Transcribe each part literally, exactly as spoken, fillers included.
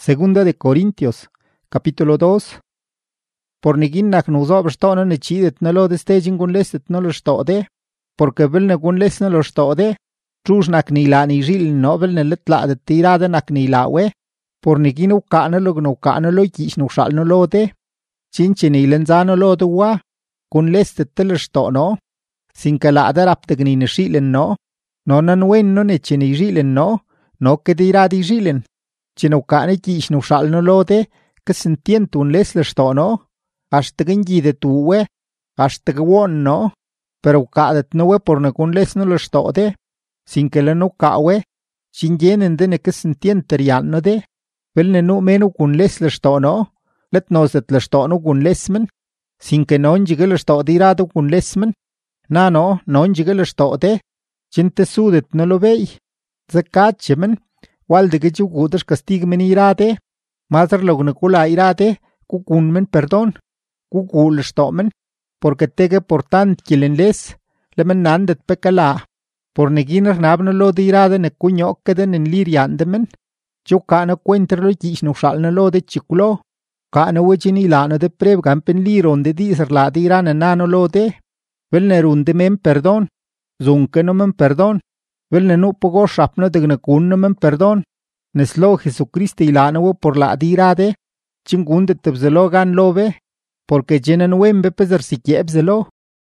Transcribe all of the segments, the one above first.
Segunda de Corintios, capítulo dos. Por nigin nak nuzob shtono ne chidet na lo de staging gun lestet no lo shtode, porque vel ne gun les no lo shtode, trush nak ni la ni jil no vel ne letla de tirada nak ni la we, por nigin u ka na lo gno ka na lo kish no shal no lo de, chinche ni lenzano lo de wa, gun lestet te lo shtono, sin que la de rap de gni ne shilen no, no nan wen no ne chini jilen no, no que tira di jilen, chino ka ne kish no shal no lo de, que sentiento un les lo shtono, hasta que de tu we, hasta que won no, pero cadet no we por negun les no lo stode, sin que le no ka we, sin yenen de ne que sentiente riano de, vel ne no menu kun les lo stono, let nos det lo stono kun lesmen, sin que non jige lo stode irado kun lesmen, na no, non jige lo stode, chinte sudet no lo vei, zakachemen, wal de que jugudas castigmen irade, mazar lo gnacula irade, kukunmen perdón. Kukul stomen, porque tege por tant kilen les, le menandet pekala, por neginer nabno lo dirade ne cuño queden en liriandemen, yo cana cuenterlo y no salna lo de chiculo, cana wechini lano de preb gampen liron de diser la dirana nano lo de, vel ne runde men perdón, zunke no men perdón, vel ne no pogo shapno de gnacun no men perdón, neslo Jesucristo ilano por la dirade, chingunde tebzelo gan lobe, porque llenan wembe peser si kiebzelo.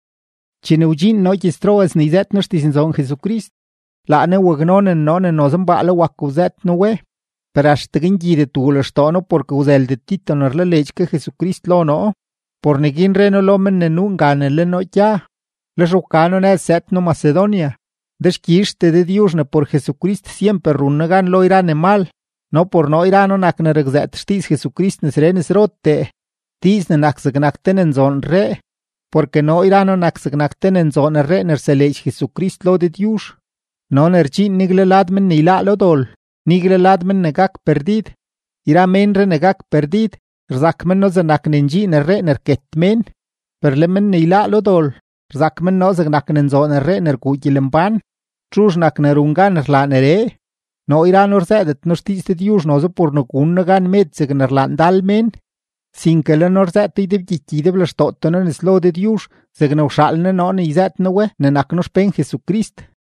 Chineujin no yistro es ni zet no stisin son Jesucrist. La ne wagnonen no ne no zambala wakuzet no we. Pero hasta gingi de tu lo stono porque uzel de tito no la lech que Jesucrist lo no. Por negin reno lo men ne nungan le no ya. Le rocano ne set no Macedonia. Deshkiste de Dios ne por Jesucrist siempre runagan lo irane mal. No por no irano nak ne regzet stis Jesucrist ne serenes rotte. Tis ne naksagnachten en zon re, porque no irano naksagnachten en zon re ner selech Jesucrist lo de Dios. No nerchin nigle ladmen ni la lo dol, nigle ladmen negak perdid, ira menre negak perdid, rzakmen no zanaknenji ner re ner ketmen, perlemen ni la lo dol, rzakmen no zagnaknen zon re ner kujilemban, trush nak nerungan ner la nere, no irano rzedet no stis de Dios no zo por no kunnagan metzeg ner landalmen, sin que le norzet y de giti de blastotonen es lo de Dios, se gno shalne no ni zet no we, ne nak nos pen Jesucrist.